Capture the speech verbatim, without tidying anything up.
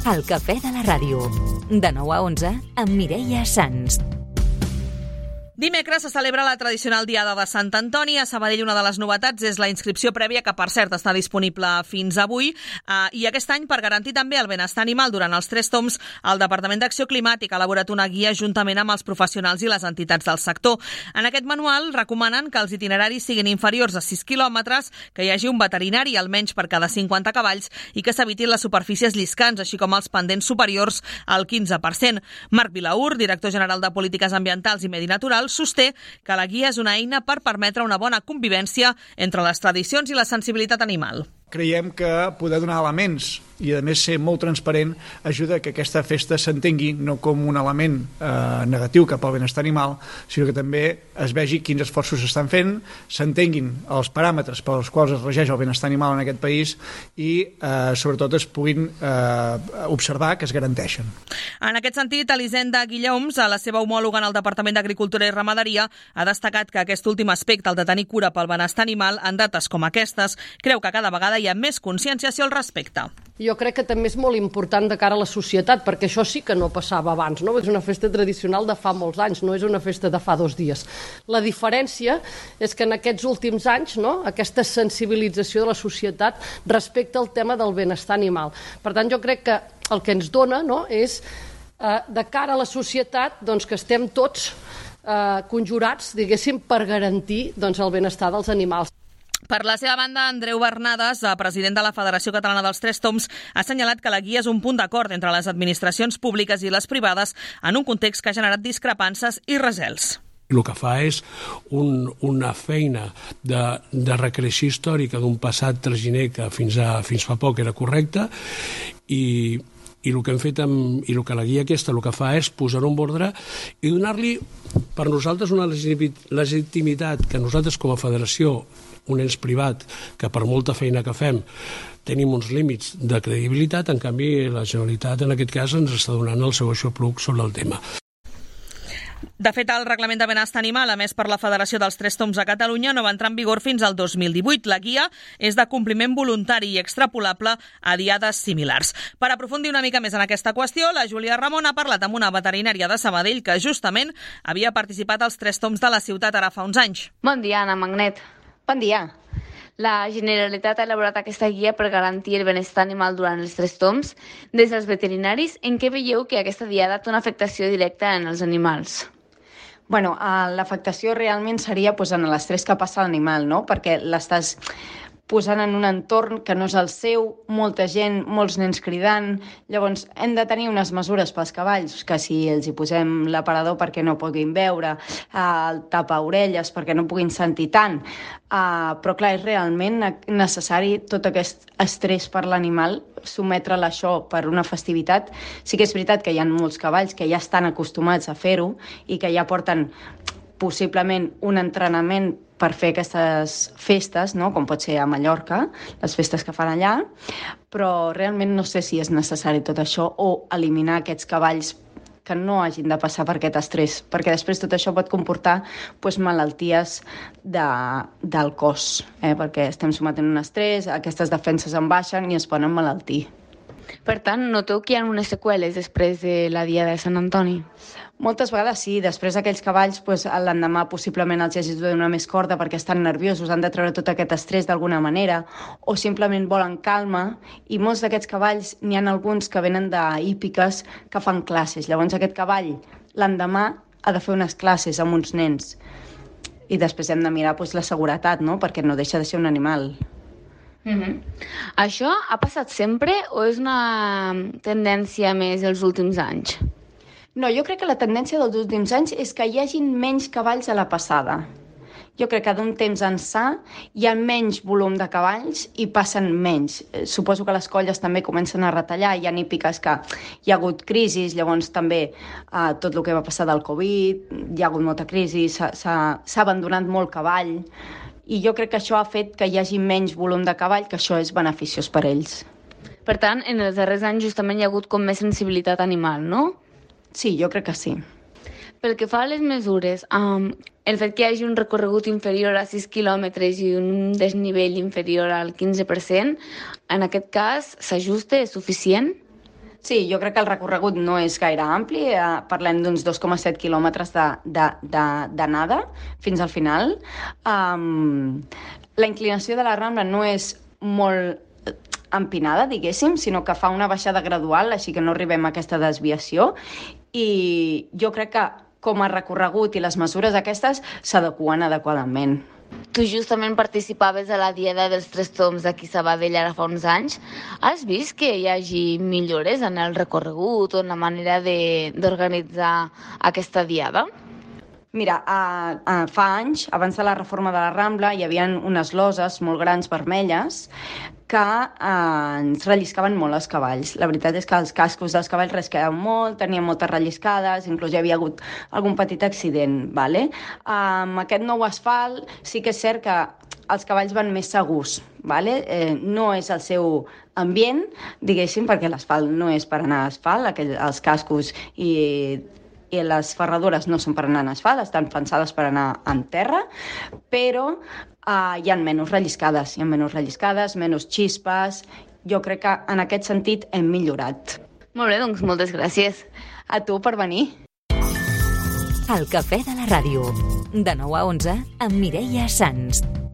El cafè de la ràdio. De nou a onze, amb Mireia Sans. Dimecres se celebra la tradicional Diada de Sant Antoni. A Sabadell una de les novetats és la inscripció prèvia, que per cert està disponible fins avui. Uh, I aquest any, per garantir també el benestar animal durant els tres toms, el Departament d'Acció Climàtica ha elaborat una guia juntament amb els professionals i les entitats del sector. En aquest manual recomanen que els itineraris siguin inferiors a sis quilòmetres, que hi hagi un veterinari almenys per cada cinquanta cavalls i que s'evitin les superfícies lliscants, així com els pendents superiors al quinze per cent. Marc Vilaur, director general de Polítiques Ambientals i Medi Natural, sosté que la guia és una eina per permetre una bona convivència entre les tradicions i la sensibilitat animal. Creiem que poder donar elements i, a més, ser molt transparent ajuda que aquesta festa s'entengui no com un element eh, negatiu cap al benestar animal, sinó que també es vegi quins esforços s'estan fent, s'entenguin els paràmetres pels quals es regeix el benestar animal en aquest país i, eh, sobretot, es puguin eh, observar que es garanteixen. En aquest sentit, Elisenda Guilleoms, a la seva homòloga en el Departament d'Agricultura i Ramaderia, ha destacat que aquest últim aspecte, el de tenir cura pel benestar animal, en dates com aquestes, creu que cada vegada hi ha més conscienciació al respecte. Jo crec que també és molt important de cara a la societat, perquè això sí que no passava abans, no? És una festa tradicional de fa molts anys, no és una festa de fa dos dies. La diferència és que en aquests últims anys, no, aquesta sensibilització de la societat respecte al tema del benestar animal. Per tant, jo crec que el que ens dona, no, és eh, de cara a la societat, doncs, que estem tots eh, conjurats, diguéssim, per garantir, doncs, el benestar dels animals. Per la seva banda, Andreu Bernades, president de la Federació Catalana dels Tres Toms, ha assenyalat que la guia és un punt d'acord entre les administracions públiques i les privades en un context que ha generat discrepances i recels. El que fa és un, una feina de, de recreació històrica d'un passat traginer que fins, a, fins fa poc era correcte i, i el que hem fet amb, i el que la guia aquesta el que fa és posar-ho en ordre i donar-li per nosaltres una legitimitat que nosaltres com a federació, un ens privat, que per molta feina que fem tenim uns límits de credibilitat, en canvi la Generalitat en aquest cas ens està donant el seu aixopluc sobre el tema. De fet, el Reglament de Benestar Animal, emès per la Federació dels Tres Toms a Catalunya, no va entrar en vigor fins al dos mil divuit. La guia és de compliment voluntari i extrapolable a diades similars. Per aprofundir una mica més en aquesta qüestió, la Júlia Ramon ha parlat amb una veterinària de Sabadell que justament havia participat als Tres Toms de la ciutat ara fa uns anys. Bon dia, Anna Magnet. Bon dia. La Generalitat ha elaborat aquesta guia per garantir el benestar animal durant els tres toms. Des dels veterinaris, en què veieu que aquesta diada té una afectació directa en els animals? Bueno, l'afectació realment seria pues, en l'estrès que passa l'animal, no? Perquè l'estàs posant en un entorn que no és el seu, molta gent, molts nens cridant. Llavors, hem de tenir unes mesures pels cavalls, que si els hi posem l'aparador perquè no puguin veure, el tapa-orelles perquè no puguin sentir tant. Uh, però, clar, és realment necessari tot aquest estrès per l'animal, sometre'l a això per una festivitat. Sí que és veritat que hi ha molts cavalls que ja estan acostumats a fer-ho i que ja porten possiblement un entrenament per fer aquestes festes, no? Com pot ser a Mallorca, les festes que fan allà, però realment no sé si és necessari tot això o eliminar aquests cavalls que no hagin de passar per aquest estrès, perquè després tot això pot comportar pues, malalties de, del cos, eh? Perquè estem sometent un estrès, aquestes defenses en baixen i es poden malaltir. Per tant, noteu que hi ha unes seqüeles després de la Diada de Sant Antoni? Moltes vegades sí, després aquells cavalls pues, l'endemà possiblement els hagis de donar més corda perquè estan nerviosos, han de treure tot aquest estrès d'alguna manera o simplement volen calma i molts d'aquests cavalls n'hi ha alguns que venen d'hípiques que fan classes. Llavors aquest cavall l'endemà ha de fer unes classes amb uns nens i després hem de mirar pues, la seguretat, no? Perquè no deixa de ser un animal. Mm-hmm. Això ha passat sempre o és una tendència més dels últims anys? No, jo crec que la tendència dels últims anys és que hi hagin menys cavalls a la passada. Jo crec que d'un temps ençà hi ha menys volum de cavalls i passen menys. Suposo que les colles també comencen a retallar, hi ha hípiques que hi ha hagut crisis, llavors també eh, tot el que va passar del Covid, hi ha hagut molta crisi, s'ha abandonat molt cavall i jo crec que això ha fet que hi hagi menys volum de cavall, que això és beneficiós per ells. Per tant, en els darrers anys justament hi ha hagut com més sensibilitat animal, no? Sí, jo crec que sí. Pel que fa a les mesures, um, el fet que hi hagi un recorregut inferior a sis quilòmetres i un desnivell inferior al quinze per cent, en aquest cas s'ajusta, és suficient? Sí, jo crec que el recorregut no és gaire ampli, eh, parlem d'uns dos coma set quilòmetres de, de, de, de nada fins al final. Um, la inclinació de la Rambla no és molt empinada, diguéssim, sinó que fa una baixada gradual, així que no arribem a aquesta desviació, i jo crec que com a recorregut i les mesures aquestes s'adequen adequadament. Tu justament participaves a la Diada dels Tres Tombs d'aquí Sabadell ara fa uns anys. Has vist que hi hagi millores en el recorregut o en la manera d'organitzar aquesta Diada? Mira, uh, uh, fa anys, abans de la reforma de la Rambla, hi havia unes loses molt grans vermelles que uh, ens relliscaven molt els cavalls. La veritat és que els cascos dels cavalls resqueaven molt, tenien moltes relliscades, inclús hi havia hagut algun petit accident. Vale? Uh, amb aquest nou asfalt sí que és cert que els cavalls van més segurs. Vale? Eh, no és el seu ambient, diguéssim, perquè l'asfalt no és per anar a asfalt, aquell, els cascos i... i les ferradures no són per anar en asfalt, estan pensades per anar en terra, però uh, hi ha menys relliscades, hi ha menys relliscades, menys xispes. Jo crec que en aquest sentit hem millorat. Molt bé, doncs moltes gràcies. A tu per venir. El Cafè de la Ràdio, de nou a onze, amb Mireia Sans.